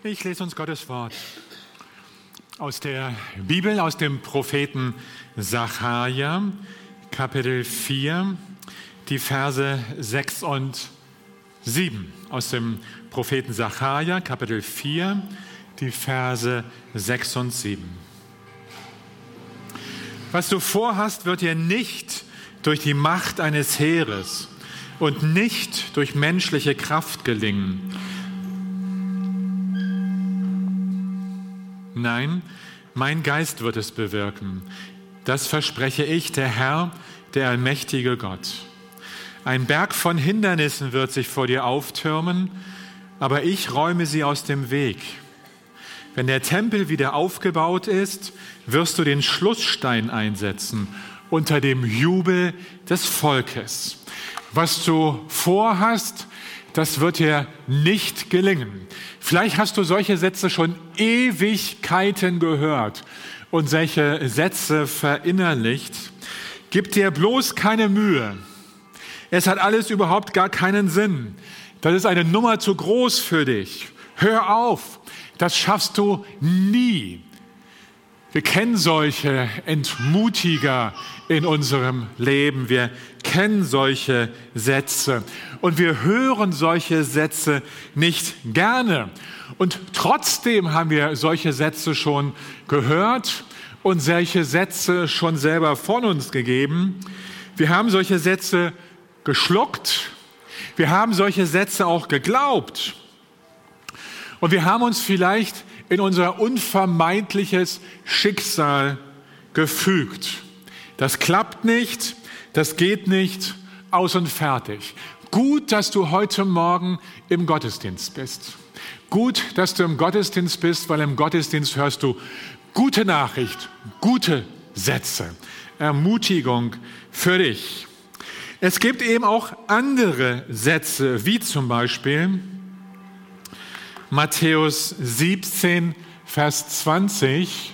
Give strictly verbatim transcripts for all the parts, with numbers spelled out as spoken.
Ich lese uns Gottes Wort aus der Bibel, aus dem Propheten Sacharja, Kapitel vier, die Verse sechs und sieben. Aus dem Propheten Sacharja, Kapitel vier, die Verse sechs und sieben. Was du vorhast, wird dir nicht durch die Macht eines Heeres und nicht durch menschliche Kraft gelingen. Nein, mein Geist wird es bewirken. Das verspreche ich, der Herr, der allmächtige Gott. Ein Berg von Hindernissen wird sich vor dir auftürmen, aber ich räume sie aus dem Weg. Wenn der Tempel wieder aufgebaut ist, wirst du den Schlussstein einsetzen unter dem Jubel des Volkes. Was du vorhast, das wird dir nicht gelingen. Vielleicht hast du solche Sätze schon Ewigkeiten gehört und solche Sätze verinnerlicht. Gib dir bloß keine Mühe. Es hat alles überhaupt gar keinen Sinn. Das ist eine Nummer zu groß für dich. Hör auf, das schaffst du nie. Wir kennen solche Entmutiger in unserem Leben. Wir kennen solche Sätze und wir hören solche Sätze nicht gerne. Und trotzdem haben wir solche Sätze schon gehört und solche Sätze schon selber von uns gegeben. Wir haben solche Sätze geschluckt. Wir haben solche Sätze auch geglaubt. Und wir haben uns vielleicht in unser unvermeidliches Schicksal gefügt. Das klappt nicht, das geht nicht, aus und fertig. Gut, dass du heute Morgen im Gottesdienst bist. Gut, dass du im Gottesdienst bist, weil im Gottesdienst hörst du gute Nachricht, gute Sätze, Ermutigung für dich. Es gibt eben auch andere Sätze, wie zum Beispiel Matthäus siebzehn, Vers zwanzig.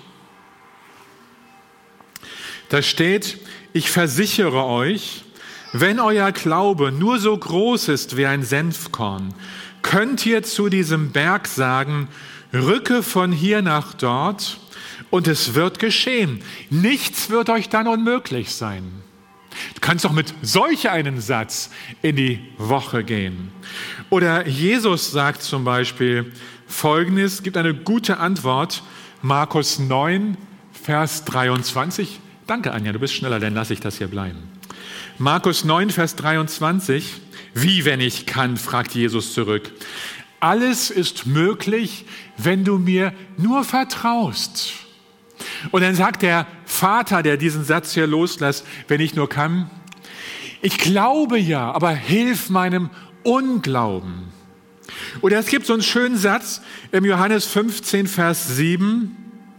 Da steht: Ich versichere euch, wenn euer Glaube nur so groß ist wie ein Senfkorn, könnt ihr zu diesem Berg sagen, rücke von hier nach dort, und es wird geschehen. Nichts wird euch dann unmöglich sein. Du kannst doch mit solch einem Satz in die Woche gehen. Oder Jesus sagt zum Beispiel Folgendes, gibt eine gute Antwort, Markus neun, Vers dreiundzwanzig. Danke, Anja, du bist schneller, dann lasse ich das hier bleiben. Markus neun, Vers dreiundzwanzig. Wie, wenn ich kann, fragt Jesus zurück. Alles ist möglich, wenn du mir nur vertraust. Und dann sagt der Vater, der diesen Satz hier loslässt, wenn ich nur kann, ich glaube ja, aber hilf meinem Unglauben. Oder es gibt so einen schönen Satz im Johannes fünfzehn, Vers sieben.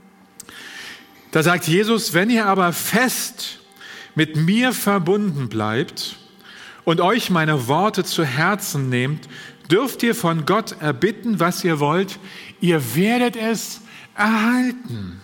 Da sagt Jesus, wenn ihr aber fest mit mir verbunden bleibt und euch meine Worte zu Herzen nehmt, dürft ihr von Gott erbitten, was ihr wollt. Ihr werdet es erhalten.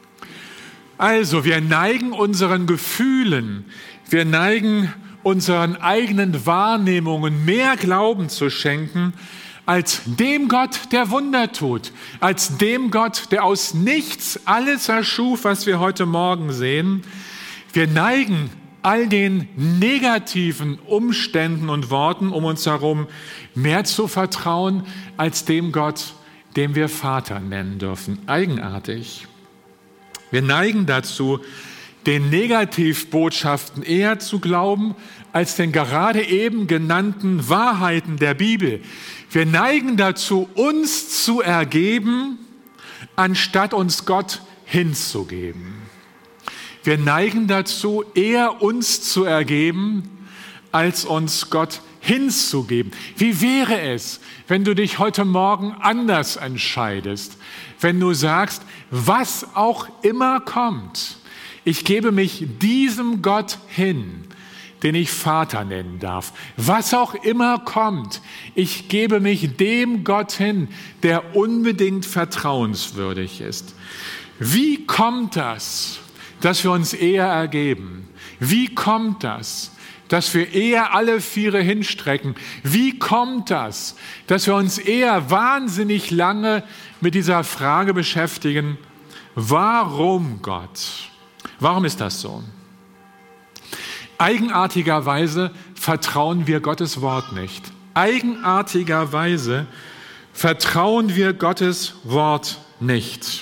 Also, wir neigen unseren Gefühlen, wir neigen unseren eigenen Wahrnehmungen mehr Glauben zu schenken, als dem Gott, der Wunder tut, als dem Gott, der aus nichts alles erschuf, was wir heute Morgen sehen. Wir neigen all den negativen Umständen und Worten um uns herum mehr zu vertrauen, als dem Gott, den wir Vater nennen dürfen. Eigenartig. Wir neigen dazu, den Negativbotschaften eher zu glauben, als den gerade eben genannten Wahrheiten der Bibel. Wir neigen dazu, uns zu ergeben, anstatt uns Gott hinzugeben. Wir neigen dazu, eher uns zu ergeben, als uns Gott hinzugeben. Wie wäre es, wenn du dich heute Morgen anders entscheidest, wenn du sagst, was auch immer kommt, ich gebe mich diesem Gott hin, den ich Vater nennen darf. Was auch immer kommt, ich gebe mich dem Gott hin, der unbedingt vertrauenswürdig ist. Wie kommt das, dass wir uns eher ergeben? Wie kommt das, dass wir eher alle Viere hinstrecken. Wie kommt das, dass wir uns eher wahnsinnig lange mit dieser Frage beschäftigen, warum Gott? Warum ist das so? Eigenartigerweise vertrauen wir Gottes Wort nicht. Eigenartigerweise vertrauen wir Gottes Wort nicht.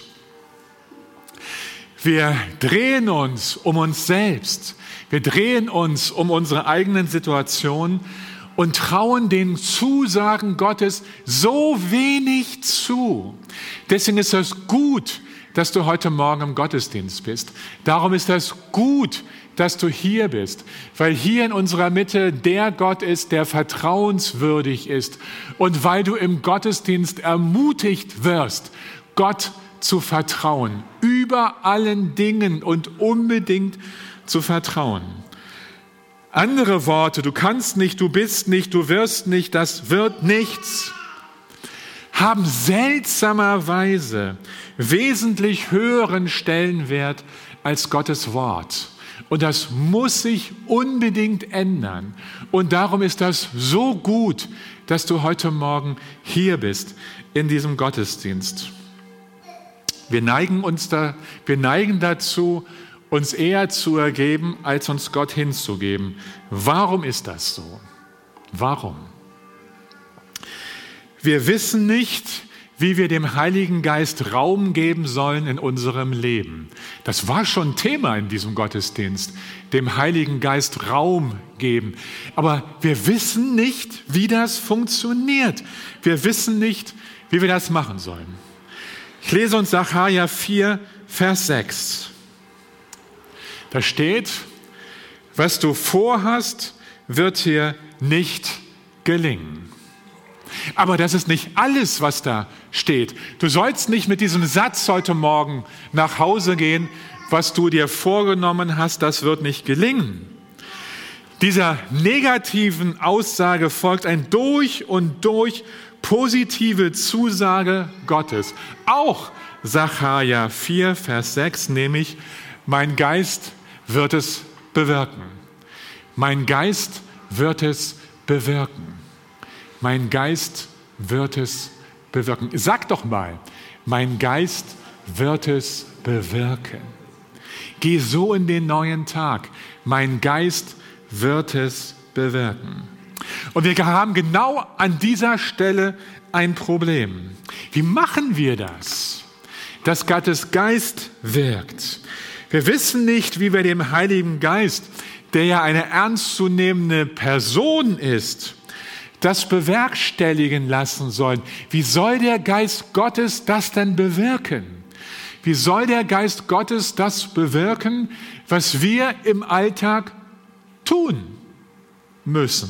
Wir drehen uns um uns selbst. Wir drehen uns um unsere eigenen Situationen und trauen den Zusagen Gottes so wenig zu. Deswegen ist es gut, dass du heute Morgen im Gottesdienst bist. Darum ist es gut, dass du hier bist, weil hier in unserer Mitte der Gott ist, der vertrauenswürdig ist und weil du im Gottesdienst ermutigt wirst, Gott zu vertrauen, über allen Dingen und unbedingt zu vertrauen. Andere Worte, du kannst nicht, du bist nicht, du wirst nicht, das wird nichts, haben seltsamerweise wesentlich höheren Stellenwert als Gottes Wort. Und das muss sich unbedingt ändern. Und darum ist das so gut, dass du heute Morgen hier bist in diesem Gottesdienst. Wir neigen, uns da, wir neigen dazu, uns eher zu ergeben, als uns Gott hinzugeben. Warum ist das so? Warum? Wir wissen nicht, wie wir dem Heiligen Geist Raum geben sollen in unserem Leben. Das war schon Thema in diesem Gottesdienst, dem Heiligen Geist Raum geben. Aber wir wissen nicht, wie das funktioniert. Wir wissen nicht, wie wir das machen sollen. Ich lese uns Sacharja vier, Vers sechs. Da steht, was du vorhast, wird dir nicht gelingen. Aber das ist nicht alles, was da steht. Du sollst nicht mit diesem Satz heute Morgen nach Hause gehen, was du dir vorgenommen hast, das wird nicht gelingen. Dieser negativen Aussage folgt ein durch und durch positive Zusage Gottes. Auch Sacharja vier, Vers sechs, nämlich, mein Geist wird es bewirken. Mein Geist wird es bewirken. Mein Geist wird es bewirken. Sag doch mal, mein Geist wird es bewirken. Geh so in den neuen Tag. Mein Geist wird es bewirken. Und wir haben genau an dieser Stelle ein Problem. Wie machen wir das, dass Gottes Geist wirkt? Wir wissen nicht, wie wir dem Heiligen Geist, der ja eine ernstzunehmende Person ist, das bewerkstelligen lassen sollen. Wie soll der Geist Gottes das denn bewirken? Wie soll der Geist Gottes das bewirken, was wir im Alltag tun müssen?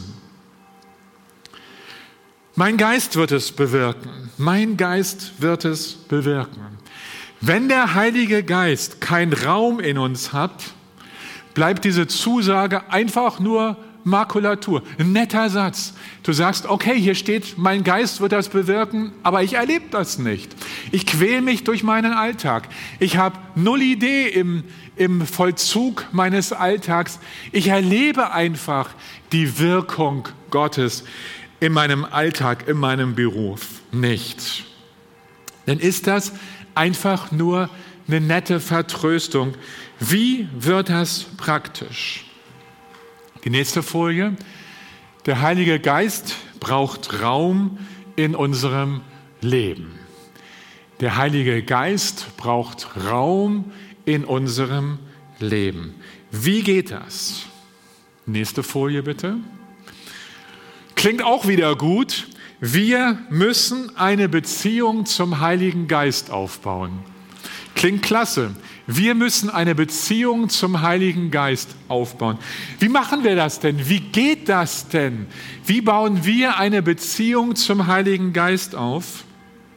Mein Geist wird es bewirken. Mein Geist wird es bewirken. Wenn der Heilige Geist keinen Raum in uns hat, bleibt diese Zusage einfach nur Makulatur. Ein netter Satz. Du sagst, okay, hier steht, mein Geist wird das bewirken, aber ich erlebe das nicht. Ich quäle mich durch meinen Alltag. Ich habe null Idee im, im Vollzug meines Alltags. Ich erlebe einfach die Wirkung Gottes in meinem Alltag, in meinem Beruf nicht. Dann ist das einfach nur eine nette Vertröstung. Wie wird das praktisch? Die nächste Folie. Der Heilige Geist braucht Raum in unserem Leben. Der Heilige Geist braucht Raum in unserem Leben. Wie geht das? Nächste Folie bitte. Klingt auch wieder gut. Wir müssen eine Beziehung zum Heiligen Geist aufbauen. Klingt klasse. Wir müssen eine Beziehung zum Heiligen Geist aufbauen. Wie machen wir das denn? Wie geht das denn? Wie bauen wir eine Beziehung zum Heiligen Geist auf?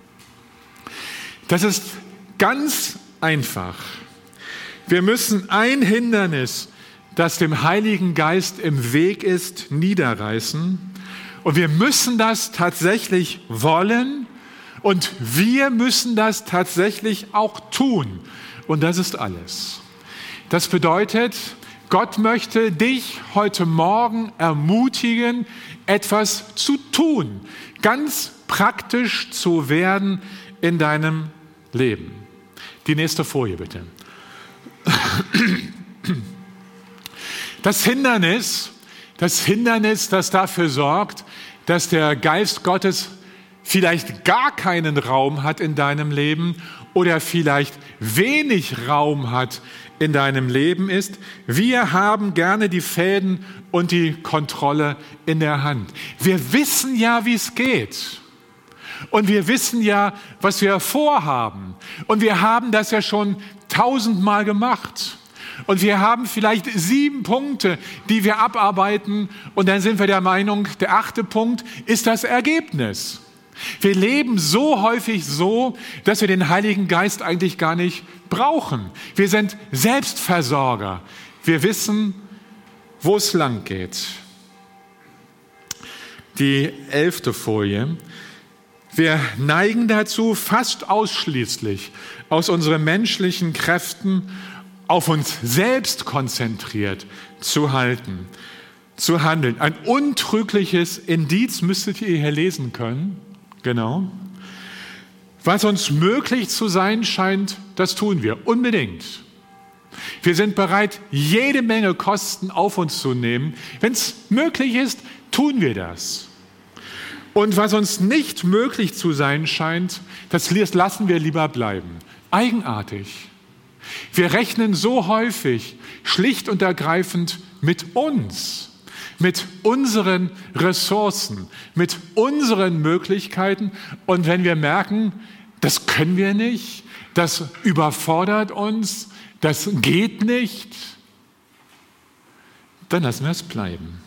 Das ist ganz einfach. Wir müssen ein Hindernis, das dem Heiligen Geist im Weg ist, niederreißen. Und wir müssen das tatsächlich wollen und wir müssen das tatsächlich auch tun. Und das ist alles. Das bedeutet, Gott möchte dich heute Morgen ermutigen, etwas zu tun, ganz praktisch zu werden in deinem Leben. Die nächste Folie bitte. Das Hindernis, das Hindernis, das dafür sorgt, dass der Geist Gottes vielleicht gar keinen Raum hat in deinem Leben oder vielleicht wenig Raum hat in deinem Leben ist, wir haben gerne die Fäden und die Kontrolle in der Hand. Wir wissen ja, wie es geht. Und wir wissen ja, was wir vorhaben. Und wir haben das ja schon tausendmal gemacht. Und wir haben vielleicht sieben Punkte, die wir abarbeiten. Und dann sind wir der Meinung, der achte Punkt ist das Ergebnis. Wir leben so häufig so, dass wir den Heiligen Geist eigentlich gar nicht brauchen. Wir sind Selbstversorger. Wir wissen, wo es lang geht. Die elfte Folie. Wir neigen dazu, fast ausschließlich aus unseren menschlichen Kräften auf uns selbst konzentriert zu halten, zu handeln. Ein untrügliches Indiz müsstet ihr hier lesen können. Genau. Was uns möglich zu sein scheint, das tun wir unbedingt. Wir sind bereit, jede Menge Kosten auf uns zu nehmen. Wenn es möglich ist, tun wir das. Und was uns nicht möglich zu sein scheint, das lassen wir lieber bleiben. Eigenartig. Wir rechnen so häufig schlicht und ergreifend mit uns, mit unseren Ressourcen, mit unseren Möglichkeiten. Und wenn wir merken, das können wir nicht, das überfordert uns, das geht nicht, dann lassen wir es bleiben.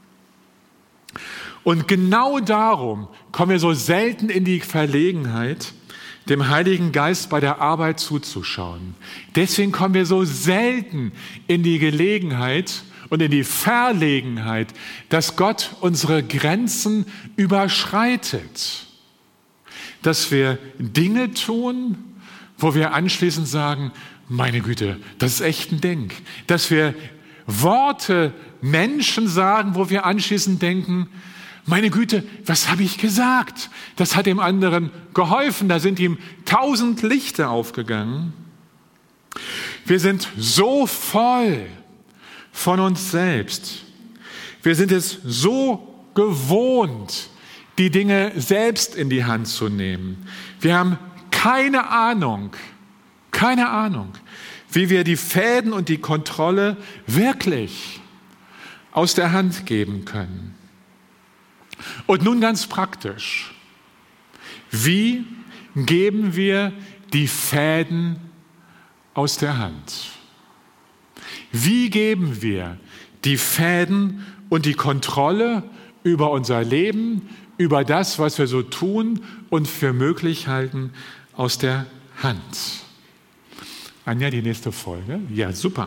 Und genau darum kommen wir so selten in die Verlegenheit, dem Heiligen Geist bei der Arbeit zuzuschauen. Deswegen kommen wir so selten in die Gelegenheit und in die Verlegenheit, dass Gott unsere Grenzen überschreitet. Dass wir Dinge tun, wo wir anschließend sagen, meine Güte, das ist echt ein Ding. Dass wir Worte Menschen sagen, wo wir anschließend denken, meine Güte, was habe ich gesagt? Das hat dem anderen geholfen, da sind ihm tausend Lichter aufgegangen. Wir sind so voll von uns selbst. Wir sind es so gewohnt, die Dinge selbst in die Hand zu nehmen. Wir haben keine Ahnung, keine Ahnung, wie wir die Fäden und die Kontrolle wirklich aus der Hand geben können. Und nun ganz praktisch. Wie geben wir die Fäden aus der Hand? Wie geben wir die Fäden und die Kontrolle über unser Leben, über das, was wir so tun und für möglich halten, aus der Hand? Anja, die nächste Folge. Ja, super.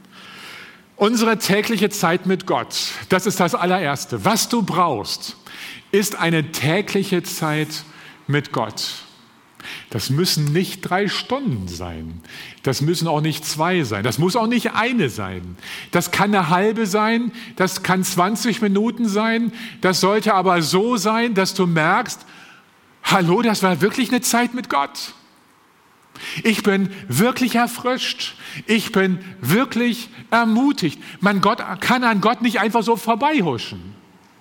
Unsere tägliche Zeit mit Gott, das ist das allererste. Was du brauchst, ist eine tägliche Zeit mit Gott. Das müssen nicht drei Stunden sein. Das müssen auch nicht zwei sein. Das muss auch nicht eine sein. Das kann eine halbe sein. Das kann zwanzig Minuten sein. Das sollte aber so sein, dass du merkst, hallo, das war wirklich eine Zeit mit Gott. Ich bin wirklich erfrischt. Ich bin wirklich ermutigt. Man Gott, kann an Gott nicht einfach so vorbeihuschen.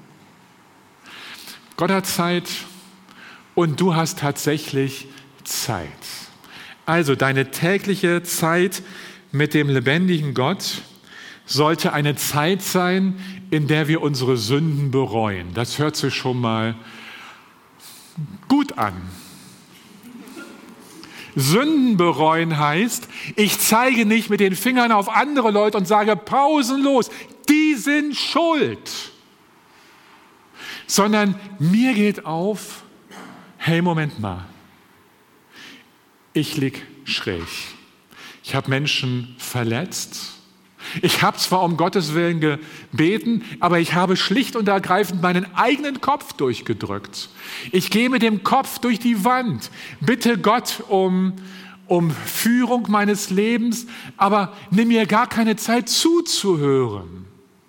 Gott hat Zeit und du hast tatsächlich Zeit. Also deine tägliche Zeit mit dem lebendigen Gott sollte eine Zeit sein, in der wir unsere Sünden bereuen. Das hört sich schon mal gut an. Sünden bereuen heißt, ich zeige nicht mit den Fingern auf andere Leute und sage pausenlos, die sind schuld. Sondern mir geht auf, hey, Moment mal, ich lieg schräg. Ich habe Menschen verletzt. Ich habe zwar um Gottes Willen gebeten, aber ich habe schlicht und ergreifend meinen eigenen Kopf durchgedrückt. Ich gehe mit dem Kopf durch die Wand, bitte Gott um, um Führung meines Lebens, aber nimm mir gar keine Zeit zuzuhören.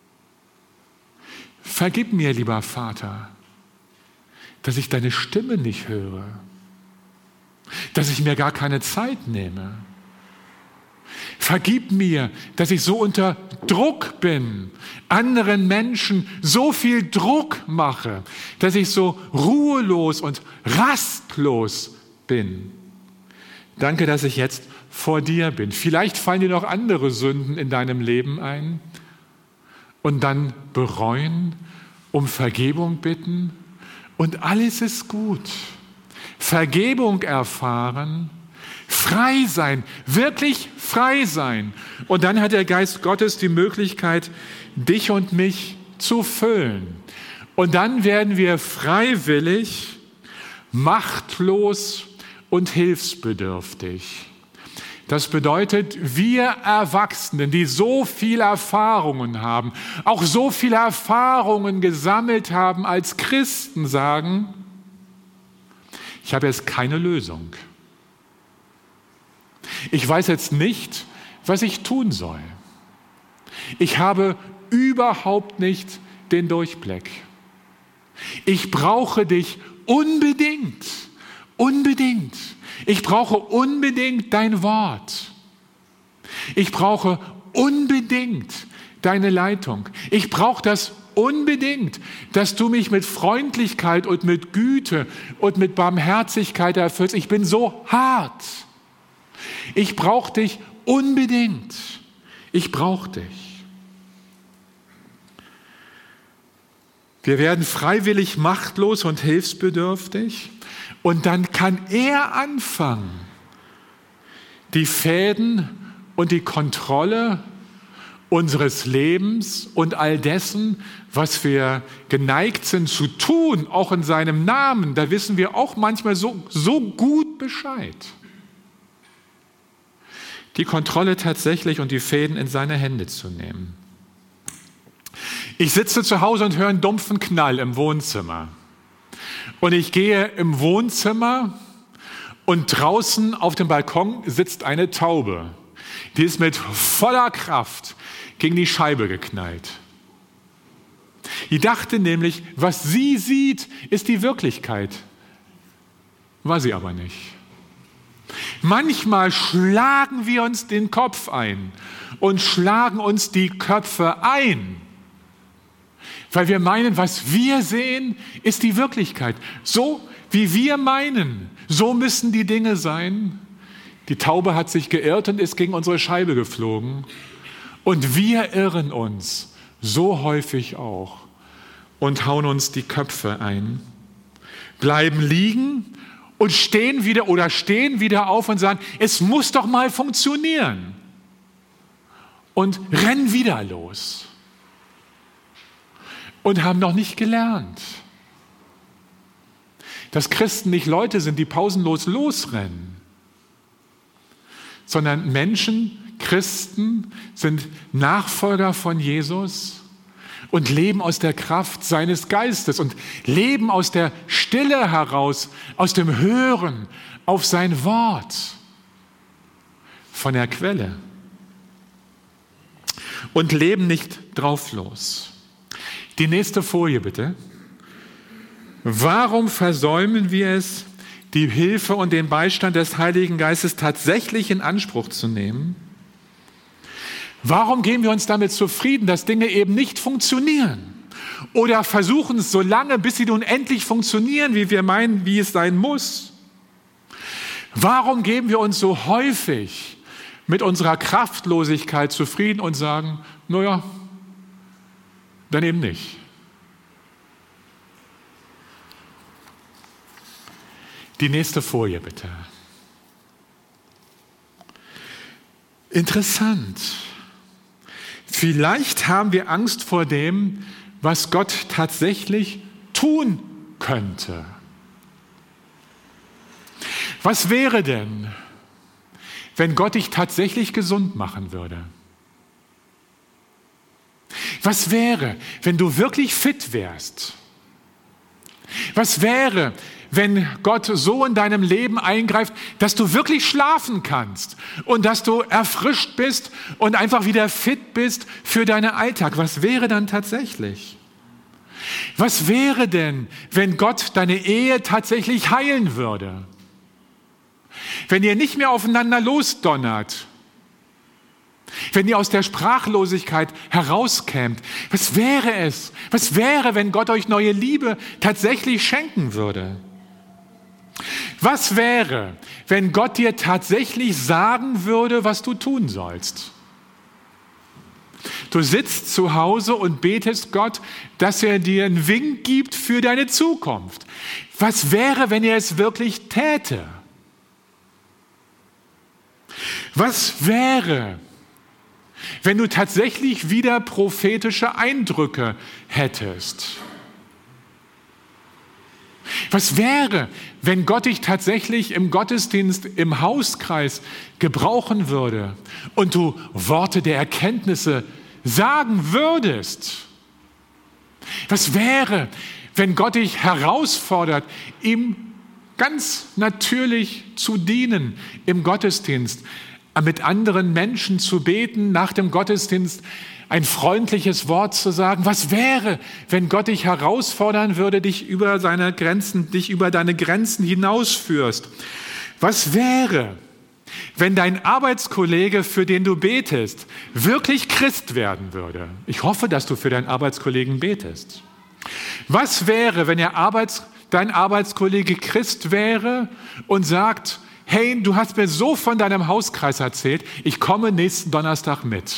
Vergib mir, lieber Vater, dass ich deine Stimme nicht höre, dass ich mir gar keine Zeit nehme. Vergib mir, dass ich so unter Druck bin, anderen Menschen so viel Druck mache, dass ich so ruhelos und rastlos bin. Danke, dass ich jetzt vor dir bin. Vielleicht fallen dir noch andere Sünden in deinem Leben ein und dann bereuen, um Vergebung bitten und alles ist gut. Vergebung erfahren, frei sein, wirklich frei sein. Und dann hat der Geist Gottes die Möglichkeit, dich und mich zu füllen. Und dann werden wir freiwillig, machtlos und hilfsbedürftig. Das bedeutet, wir Erwachsenen, die so viele Erfahrungen haben, auch so viele Erfahrungen gesammelt haben als Christen, sagen, ich habe jetzt keine Lösung. Ich weiß jetzt nicht, was ich tun soll. Ich habe überhaupt nicht den Durchblick. Ich brauche dich unbedingt, unbedingt. Ich brauche unbedingt dein Wort. Ich brauche unbedingt deine Leitung. Ich brauche das unbedingt, dass du mich mit Freundlichkeit und mit Güte und mit Barmherzigkeit erfüllst. Ich bin so hart. Ich brauche dich unbedingt. Ich brauche dich. Wir werden freiwillig machtlos und hilfsbedürftig und dann kann er anfangen, die Fäden und die Kontrolle unseres Lebens und all dessen, was wir geneigt sind zu tun, auch in seinem Namen, da wissen wir auch manchmal so, so gut Bescheid. Die Kontrolle tatsächlich und die Fäden in seine Hände zu nehmen. Ich sitze zu Hause und höre einen dumpfen Knall im Wohnzimmer. Und ich gehe im Wohnzimmer und draußen auf dem Balkon sitzt eine Taube. Die ist mit voller Kraft gegen die Scheibe geknallt. Die dachte nämlich, was sie sieht, ist die Wirklichkeit. War sie aber nicht. Manchmal schlagen wir uns den Kopf ein und schlagen uns die Köpfe ein, weil wir meinen, was wir sehen, ist die Wirklichkeit. So wie wir meinen, so müssen die Dinge sein. Die Taube hat sich geirrt und ist gegen unsere Scheibe geflogen. Und wir irren uns so häufig auch und hauen uns die Köpfe ein, bleiben liegen und stehen wieder oder stehen wieder auf und sagen, es muss doch mal funktionieren. Und rennen wieder los. Und haben noch nicht gelernt, dass Christen nicht Leute sind, die pausenlos losrennen, sondern Menschen, Christen sind Nachfolger von Jesus und leben aus der Kraft seines Geistes und leben aus der Stille heraus, aus dem Hören auf sein Wort von der Quelle und leben nicht drauf los. Die nächste Folie bitte. Warum versäumen wir es, die Hilfe und den Beistand des Heiligen Geistes tatsächlich in Anspruch zu nehmen? Warum geben wir uns damit zufrieden, dass Dinge eben nicht funktionieren? Oder versuchen es so lange, bis sie nun endlich funktionieren, wie wir meinen, wie es sein muss? Warum geben wir uns so häufig mit unserer Kraftlosigkeit zufrieden und sagen, naja, dann eben nicht. Die nächste Folie bitte. Interessant. Vielleicht haben wir Angst vor dem, was Gott tatsächlich tun könnte. Was wäre denn, wenn Gott dich tatsächlich gesund machen würde? Was wäre, wenn du wirklich fit wärst? Was wäre, wenn Gott so in deinem Leben eingreift, dass du wirklich schlafen kannst und dass du erfrischt bist und einfach wieder fit bist für deinen Alltag? Was wäre dann tatsächlich? Was wäre denn, wenn Gott deine Ehe tatsächlich heilen würde? Wenn ihr nicht mehr aufeinander losdonnert? Wenn ihr aus der Sprachlosigkeit herauskämt? Was wäre es? Was wäre, wenn Gott euch neue Liebe tatsächlich schenken würde? Was wäre, wenn Gott dir tatsächlich sagen würde, was du tun sollst? Du sitzt zu Hause und betest Gott, dass er dir einen Wink gibt für deine Zukunft. Was wäre, wenn er es wirklich täte? Was wäre, wenn du tatsächlich wieder prophetische Eindrücke hättest? Was wäre, wenn Gott dich tatsächlich im Gottesdienst, im Hauskreis gebrauchen würde und du Worte der Erkenntnisse sagen würdest? Was wäre, wenn Gott dich herausfordert, ihm ganz natürlich zu dienen im Gottesdienst, mit anderen Menschen zu beten, nach dem Gottesdienst ein freundliches Wort zu sagen? Was wäre, wenn Gott dich herausfordern würde, dich über seine Grenzen, dich über deine Grenzen hinausführst? Was wäre, wenn dein Arbeitskollege, für den du betest, wirklich Christ werden würde? Ich hoffe, dass du für deinen Arbeitskollegen betest. Was wäre, wenn der Arbeits, dein Arbeitskollege Christ wäre und sagt: Hey, du hast mir so von deinem Hauskreis erzählt, ich komme nächsten Donnerstag mit.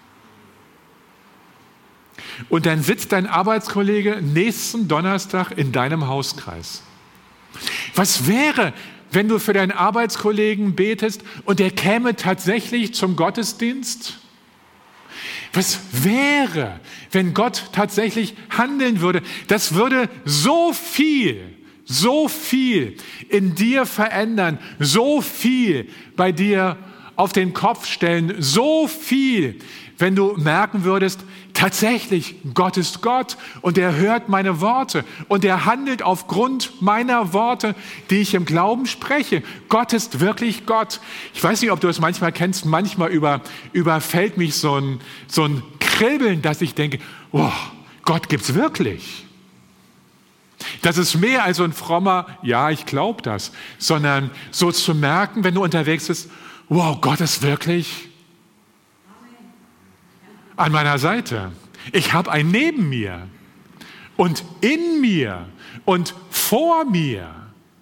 Und dann sitzt dein Arbeitskollege nächsten Donnerstag in deinem Hauskreis. Was wäre, wenn du für deinen Arbeitskollegen betest und er käme tatsächlich zum Gottesdienst? Was wäre, wenn Gott tatsächlich handeln würde? Das würde so viel, so viel in dir verändern, so viel bei dir auf den Kopf stellen, so viel, wenn du merken würdest, tatsächlich, Gott ist Gott und er hört meine Worte und er handelt aufgrund meiner Worte, die ich im Glauben spreche. Gott ist wirklich Gott. Ich weiß nicht, ob du es manchmal kennst, manchmal über, überfällt mich so ein, so ein Kribbeln, dass ich denke, oh, Gott gibt's wirklich. Das ist mehr als so ein frommer, ja, ich glaube das, sondern so zu merken, wenn du unterwegs bist, wow, Gott ist wirklich an meiner Seite. Ich habe einen neben mir und in mir und vor mir.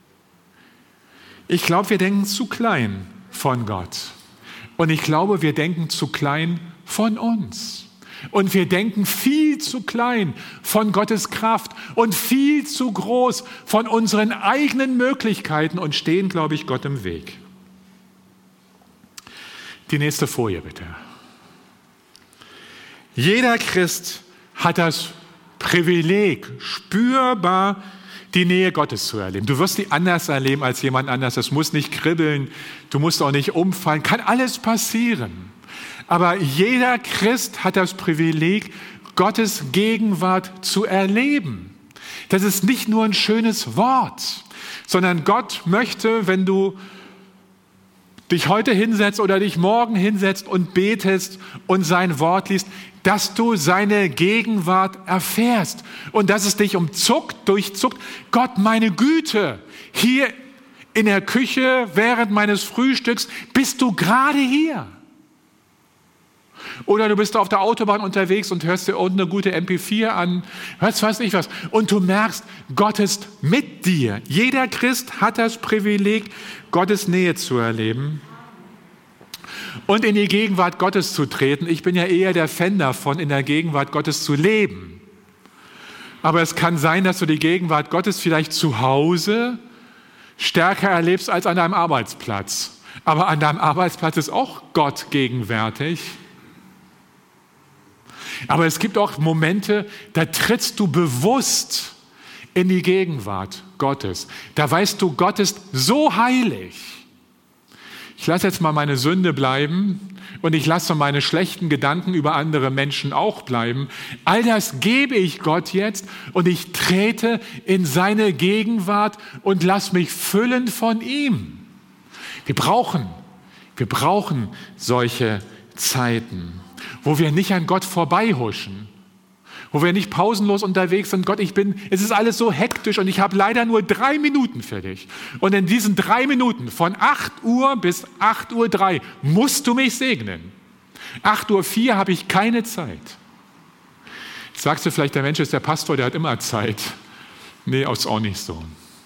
Ich glaube, wir denken zu klein von Gott. Und ich glaube, wir denken zu klein von uns. Und wir denken viel zu klein von Gottes Kraft und viel zu groß von unseren eigenen Möglichkeiten und stehen, glaube ich, Gott im Weg. Die nächste Folie bitte. Jeder Christ hat das Privileg, spürbar die Nähe Gottes zu erleben. Du wirst die anders erleben als jemand anders. Das muss nicht kribbeln, du musst auch nicht umfallen, kann alles passieren. Aber jeder Christ hat das Privileg, Gottes Gegenwart zu erleben. Das ist nicht nur ein schönes Wort, sondern Gott möchte, wenn du dich heute hinsetzt oder dich morgen hinsetzt und betest und sein Wort liest, dass du seine Gegenwart erfährst und dass es dich umzuckt, durchzuckt. Gott, meine Güte, hier in der Küche während meines Frühstücks bist du gerade hier. Oder du bist auf der Autobahn unterwegs und hörst dir unten eine gute M P vier an, hörst weiß nicht was. Und du merkst, Gott ist mit dir. Jeder Christ hat das Privileg, Gottes Nähe zu erleben und in die Gegenwart Gottes zu treten. Ich bin ja eher der Fan davon, in der Gegenwart Gottes zu leben. Aber es kann sein, dass du die Gegenwart Gottes vielleicht zu Hause stärker erlebst als an deinem Arbeitsplatz. Aber an deinem Arbeitsplatz ist auch Gott gegenwärtig. Aber es gibt auch Momente, da trittst du bewusst in die Gegenwart Gottes. Da weißt du, Gott ist so heilig, ich lasse jetzt mal meine Sünde bleiben und ich lasse meine schlechten Gedanken über andere Menschen auch bleiben. All das gebe ich Gott jetzt und ich trete in seine Gegenwart und lasse mich füllen von ihm. Wir brauchen, wir brauchen solche Zeiten, wo wir nicht an Gott vorbeihuschen, wo wir nicht pausenlos unterwegs sind. Gott, ich bin, es ist alles so hektisch und ich habe leider nur drei Minuten für dich. Und in diesen drei Minuten von acht Uhr bis acht Uhr drei musst du mich segnen. acht Uhr vier habe ich keine Zeit. Jetzt sagst du vielleicht, der Mensch ist der Pastor, der hat immer Zeit. Nee, ist auch nicht so.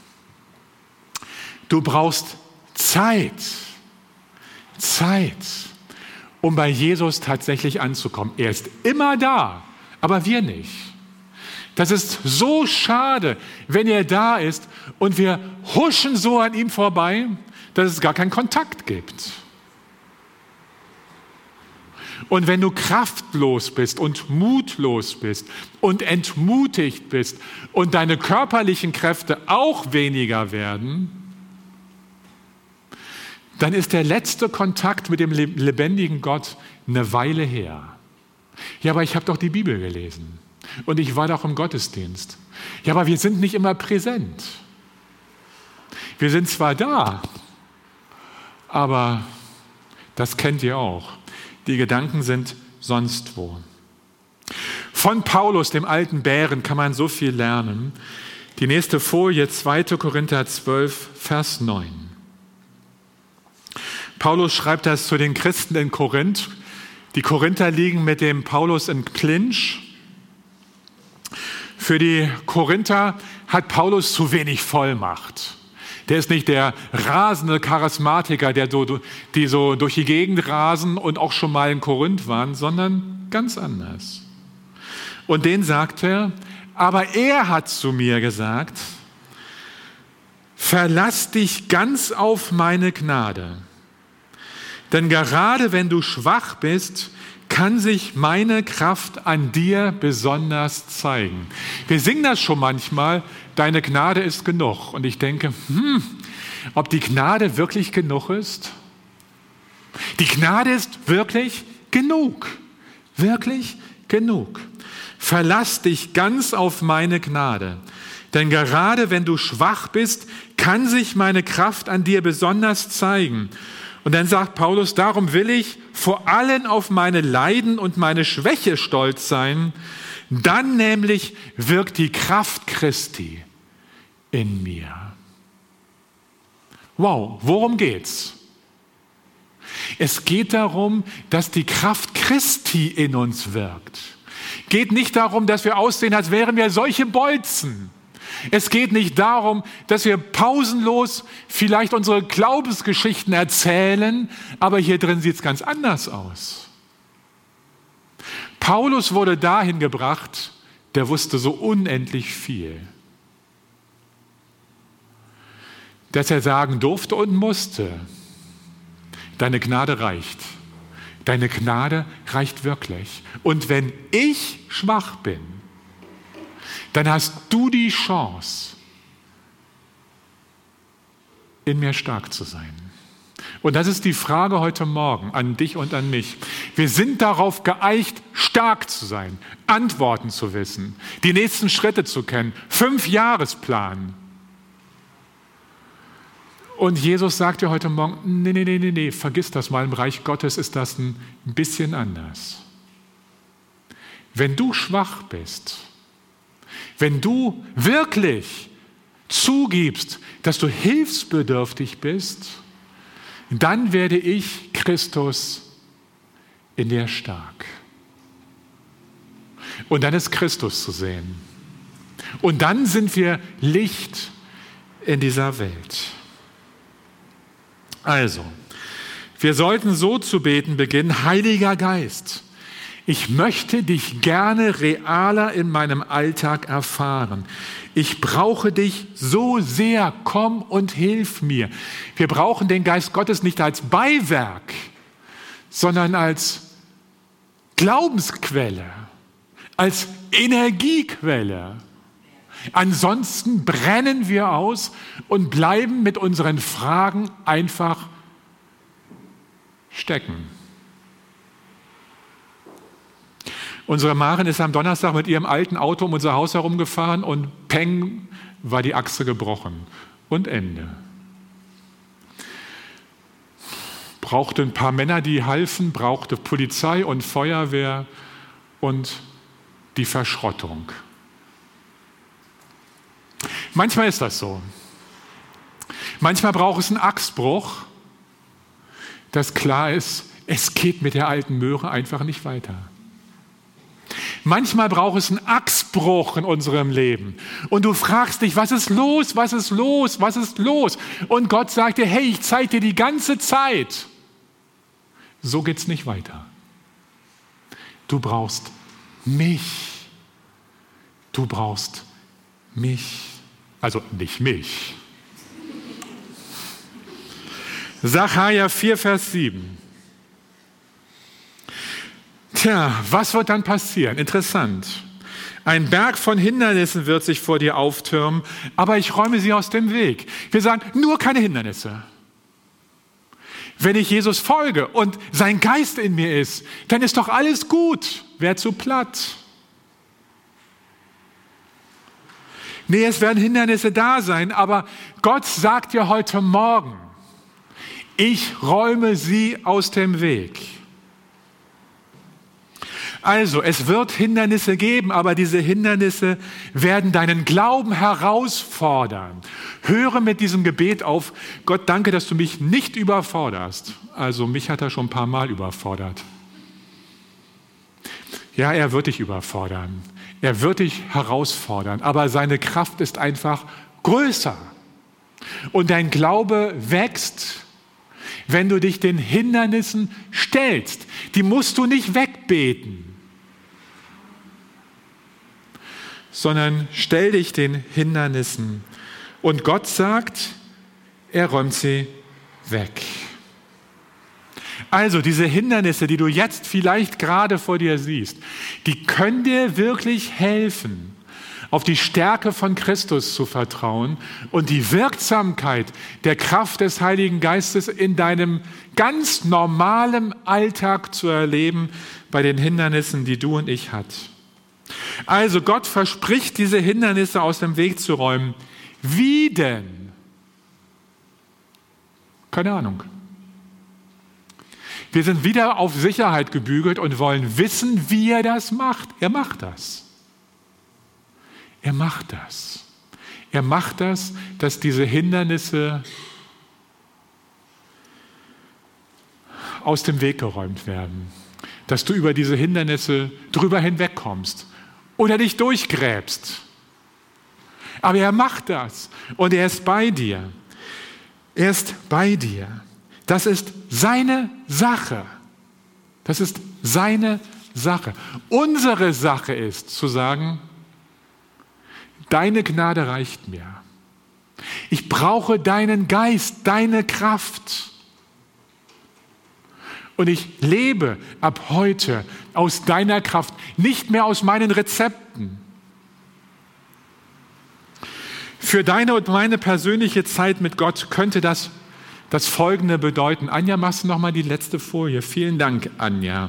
Du brauchst Zeit. Zeit, um bei Jesus tatsächlich anzukommen. Er ist immer da. Aber wir nicht. Das ist so schade, wenn er da ist und wir huschen so an ihm vorbei, dass es gar keinen Kontakt gibt. Und wenn du kraftlos bist und mutlos bist und entmutigt bist und deine körperlichen Kräfte auch weniger werden, dann ist der letzte Kontakt mit dem lebendigen Gott eine Weile her. Ja, aber ich habe doch die Bibel gelesen und ich war doch im Gottesdienst. Ja, aber wir sind nicht immer präsent. Wir sind zwar da, aber das kennt ihr auch. Die Gedanken sind sonst wo. Von Paulus, dem alten Bären, kann man so viel lernen. Die nächste Folie, zweiter Korinther zwölf, Vers neun. Paulus schreibt das zu den Christen in Korinth. Die Korinther liegen mit dem Paulus in Clinch. Für die Korinther hat Paulus zu wenig Vollmacht. Der ist nicht der rasende Charismatiker, der so, die so durch die Gegend rasen und auch schon mal in Korinth waren, sondern ganz anders. Und den sagt er, aber er hat zu mir gesagt, verlass dich ganz auf meine Gnade. Denn gerade wenn du schwach bist, kann sich meine Kraft an dir besonders zeigen. Wir singen das schon manchmal, deine Gnade ist genug. Und ich denke, hm, ob die Gnade wirklich genug ist? Die Gnade ist wirklich genug. Wirklich genug. Verlass dich ganz auf meine Gnade. Denn gerade wenn du schwach bist, kann sich meine Kraft an dir besonders zeigen. Und dann sagt Paulus, darum will ich vor allem auf meine Leiden und meine Schwäche stolz sein. Dann nämlich wirkt die Kraft Christi in mir. Wow, worum geht's? Es geht darum, dass die Kraft Christi in uns wirkt. Geht nicht darum, dass wir aussehen, als wären wir solche Bolzen. Es geht nicht darum, dass wir pausenlos vielleicht unsere Glaubensgeschichten erzählen, aber hier drin sieht es ganz anders aus. Paulus wurde dahin gebracht, der wusste so unendlich viel, dass er sagen durfte und musste, deine Gnade reicht. Deine Gnade reicht wirklich. Und wenn ich schwach bin, dann hast du die Chance, in mir stark zu sein. Und das ist die Frage heute Morgen an dich und an mich. Wir sind darauf geeicht, stark zu sein, Antworten zu wissen, die nächsten Schritte zu kennen, Fünfjahresplan. Und Jesus sagt dir heute Morgen, nee, nee, nee, nee, nee, vergiss das mal, im Reich Gottes ist das ein bisschen anders. Wenn du schwach bist, wenn du wirklich zugibst, dass du hilfsbedürftig bist, dann werde ich Christus in dir stark. Und dann ist Christus zu sehen. Und dann sind wir Licht in dieser Welt. Also, wir sollten so zu beten beginnen, Heiliger Geist, ich möchte dich gerne realer in meinem Alltag erfahren. Ich brauche dich so sehr, komm und hilf mir. Wir brauchen den Geist Gottes nicht als Beiwerk, sondern als Glaubensquelle, als Energiequelle. Ansonsten brennen wir aus und bleiben mit unseren Fragen einfach stecken. Unsere Maren ist am Donnerstag mit ihrem alten Auto um unser Haus herumgefahren und peng, war die Achse gebrochen. Und Ende. Brauchte ein paar Männer, die halfen, brauchte Polizei und Feuerwehr und die Verschrottung. Manchmal ist das so. Manchmal braucht es einen Achsbruch, dass klar ist, es geht mit der alten Möhre einfach nicht weiter. Manchmal braucht es einen Achsbruch in unserem Leben. Und du fragst dich, was ist los, was ist los, was ist los? Und Gott sagt dir, hey, ich zeige dir die ganze Zeit. So geht's nicht weiter. Du brauchst mich. Du brauchst mich. Also nicht mich. Sacharja vier, Vers sieben. Tja, was wird dann passieren? Interessant. Ein Berg von Hindernissen wird sich vor dir auftürmen, aber ich räume sie aus dem Weg. Wir sagen, nur keine Hindernisse. Wenn ich Jesus folge und sein Geist in mir ist, dann ist doch alles gut. Wer zu platt? Nee, es werden Hindernisse da sein, aber Gott sagt dir heute Morgen, ich räume sie aus dem Weg. Also, es wird Hindernisse geben, aber diese Hindernisse werden deinen Glauben herausfordern. Höre mit diesem Gebet auf, Gott, danke, dass du mich nicht überforderst. Also, mich hat er schon ein paar Mal überfordert. Ja, er wird dich überfordern. Er wird dich herausfordern, aber seine Kraft ist einfach größer. Und dein Glaube wächst, wenn du dich den Hindernissen stellst. Die musst du nicht wegbeten, sondern stell dich den Hindernissen. Und Gott sagt, er räumt sie weg. Also diese Hindernisse, die du jetzt vielleicht gerade vor dir siehst, die können dir wirklich helfen, auf die Stärke von Christus zu vertrauen und die Wirksamkeit der Kraft des Heiligen Geistes in deinem ganz normalen Alltag zu erleben bei den Hindernissen, die du und ich hat. Also Gott verspricht, diese Hindernisse aus dem Weg zu räumen. Wie denn? Keine Ahnung. Wir sind wieder auf Sicherheit gebügelt und wollen wissen, wie er das macht. Er macht das. Er macht das. Er macht das, dass diese Hindernisse aus dem Weg geräumt werden. Dass du über diese Hindernisse drüber hinwegkommst oder dich durchgräbst. Aber er macht das und er ist bei dir. Er ist bei dir. Das ist seine Sache. Das ist seine Sache. Unsere Sache ist zu sagen, deine Gnade reicht mir. Ich brauche deinen Geist, deine Kraft. Und ich lebe ab heute aus deiner Kraft, nicht mehr aus meinen Rezepten. Für deine und meine persönliche Zeit mit Gott könnte das das Folgende bedeuten. Anja, machst du noch mal die letzte Folie? Vielen Dank, Anja.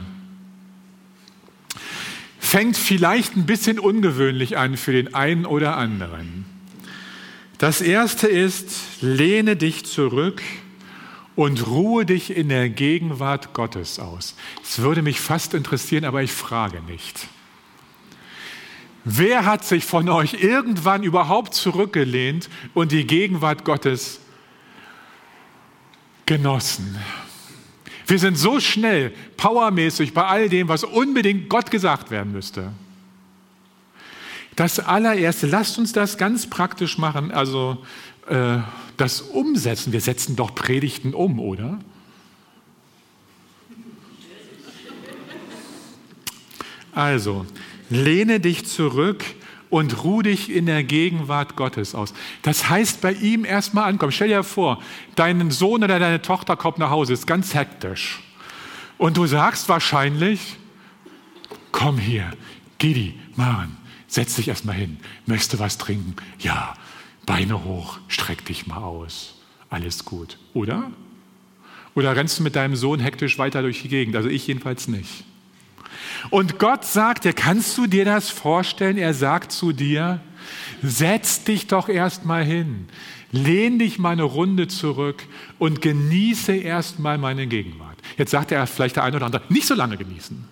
Fängt vielleicht ein bisschen ungewöhnlich an für den einen oder anderen. Das erste ist, lehne dich zurück und ruhe dich in der Gegenwart Gottes aus. Es würde mich fast interessieren, aber ich frage nicht. Wer hat sich von euch irgendwann überhaupt zurückgelehnt und die Gegenwart Gottes genossen? Wir sind so schnell, powermäßig bei all dem, was unbedingt Gott gesagt werden müsste. Das allererste, lasst uns das ganz praktisch machen, also äh, das Umsetzen. Wir setzen doch Predigten um, oder? Also, lehne dich zurück und ruh dich in der Gegenwart Gottes aus. Das heißt, bei ihm erstmal ankommen. Stell dir vor, dein Sohn oder deine Tochter kommt nach Hause, ist ganz hektisch. Und du sagst wahrscheinlich, komm hier, Didi, Maren, setz dich erstmal hin. Möchtest du was trinken? Ja, Beine hoch, streck dich mal aus. Alles gut, oder? Oder rennst du mit deinem Sohn hektisch weiter durch die Gegend? Also ich jedenfalls nicht. Und Gott sagt dir, kannst du dir das vorstellen? Er sagt zu dir, setz dich doch erst mal hin, lehn dich mal eine Runde zurück und genieße erst mal meine Gegenwart. Jetzt sagt er vielleicht der eine oder andere, nicht so lange genießen.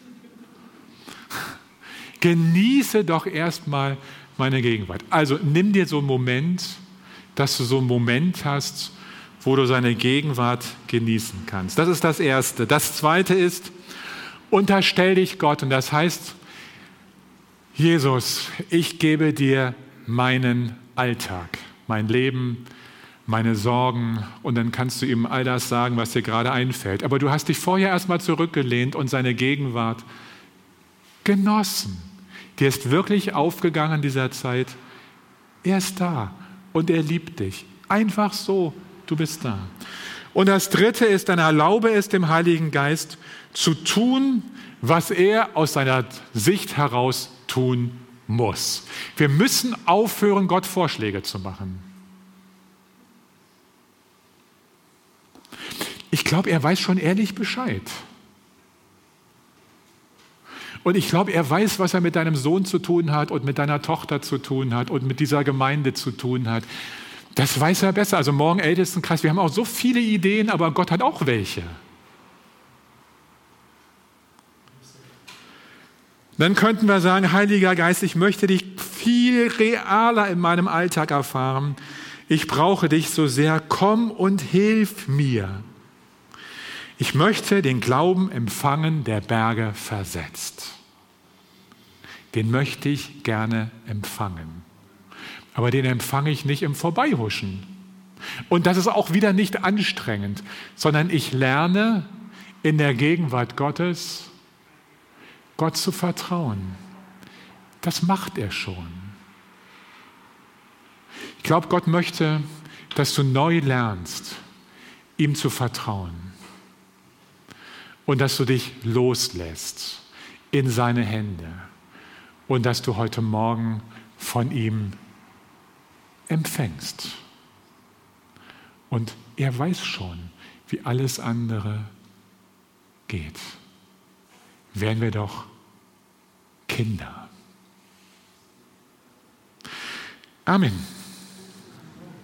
Genieße doch erst mal meine Gegenwart. Also nimm dir so einen Moment, dass du so einen Moment hast, wo du seine Gegenwart genießen kannst. Das ist das Erste. Das Zweite ist, unterstell dich Gott. Und das heißt, Jesus, ich gebe dir meinen Alltag, mein Leben, meine Sorgen. Und dann kannst du ihm all das sagen, was dir gerade einfällt. Aber du hast dich vorher erstmal zurückgelehnt und seine Gegenwart genossen. Dir ist wirklich aufgegangen in dieser Zeit. Er ist da und er liebt dich. Einfach so. Du bist da. Und das Dritte ist, dann erlaube es dem Heiligen Geist zu tun, was er aus seiner Sicht heraus tun muss. Wir müssen aufhören, Gott Vorschläge zu machen. Ich glaube, er weiß schon ehrlich Bescheid. Und ich glaube, er weiß, was er mit deinem Sohn zu tun hat und mit deiner Tochter zu tun hat und mit dieser Gemeinde zu tun hat. Das weiß er besser. Also morgen Ältestenkreis, wir haben auch so viele Ideen, aber Gott hat auch welche. Dann könnten wir sagen, Heiliger Geist, ich möchte dich viel realer in meinem Alltag erfahren. Ich brauche dich so sehr. Komm und hilf mir. Ich möchte den Glauben empfangen, der Berge versetzt. Den möchte ich gerne empfangen. Aber den empfange ich nicht im Vorbeihuschen. Und das ist auch wieder nicht anstrengend, sondern ich lerne in der Gegenwart Gottes, Gott zu vertrauen. Das macht er schon. Ich glaube, Gott möchte, dass du neu lernst, ihm zu vertrauen. Und dass du dich loslässt in seine Hände. Und dass du heute Morgen von ihm empfängst. Und er weiß schon, wie alles andere geht. Wären wir doch Kinder. Amen.